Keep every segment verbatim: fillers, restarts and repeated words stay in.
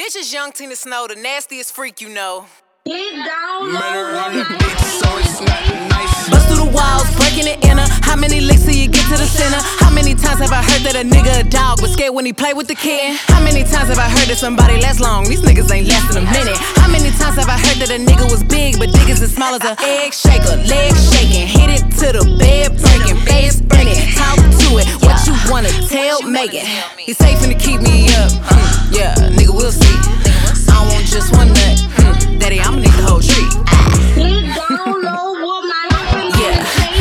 Bitch is young Tina Snow, the nastiest freak you know. Get down Murder low on the with my beat, so it's not nice. Bust through the walls, breaking the inner. How many licks till you get to the center? How many times have I heard that a nigga a dog but scared when he play with the kid? How many times have I heard that somebody lasts long? These niggas ain't lasting a minute. How many times have I heard that a nigga was big but dick is as small as a egg shaker? Leg shaking, hit it to the bed breaking, face in it, talk to it. What you wanna tell Megan? He's safe to keep me up. Hmm, yeah, nigga, we'll see. I don't want just one nut. Hmm, daddy, I'ma need the whole tree. Get down low with my happy Yeah,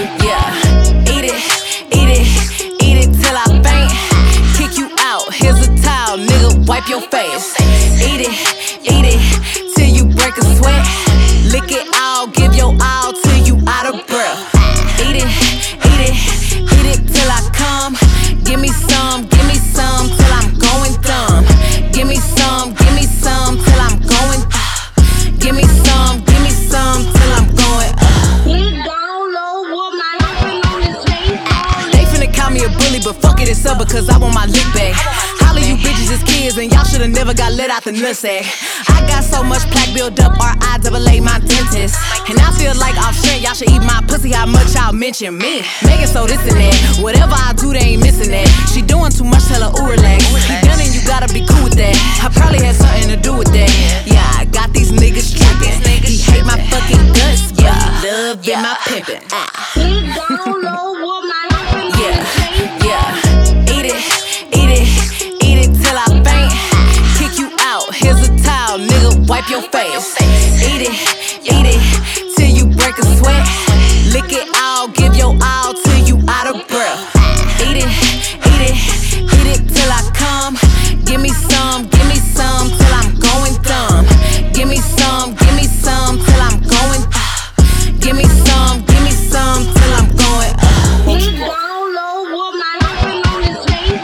yeah. Eat it, eat it, eat it till I faint. Kick you out, here's a towel, nigga, wipe your face. Eat it, eat it, till you break a sweat. Lick it all, give your all till you out of breath. Eat it, eat it, eat it till I come. Give me some, give me some till I'm going dumb. Give me some, give me some till I'm going. Give me some, give me some till I'm going. Get down low with my happy on his face. They finna call me a bully, but fuck it, it's up because I want my lick back. Holla, you bitches is kids, and y'all should've never got let out the nutsack. I got so much plaque built up, R I double A my dentist. And I feel like off shit, y'all should eat my pussy, how much y'all mention me. Make it so this and that, whatever I do, they ain't missing that. She doing too much, tell her, ooh, relax. He done and you gotta be cool with that. I probably had something to do with that. Yeah, I got these niggas tripping. He hate my fucking guts, but he love in my pimpin'. Get down low with my happy on Yeah, his face. yeah. Eat it, eat it, eat it till I faint. Kick you out, here's a towel, nigga, wipe your face. Eat it, eat it, till you break a sweat. Lick it all, give your all till you out of breath. Eat it, eat it, eat it till I come. Give me some, give me some till I'm going dumb. Give me some, give me some till I'm going. Give me some, give me some till I'm going. Get down low with my happy on his face.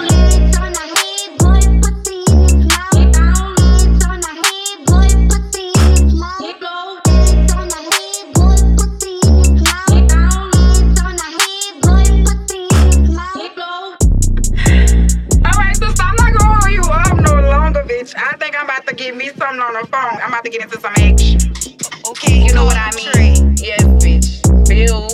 On the head, boy, pussy loud. Get down low. On the head, boy, pussy loud. Get low. On the head, boy, pussy loud. Get down low. On the head, boy, pussy loud. Get low. Alright, sister, I'm not gonna hold you up no longer, bitch. I think I'm about to get me something on the phone. I'm about to get into some action. Okay, you know what I mean. Yes, bitch. Feel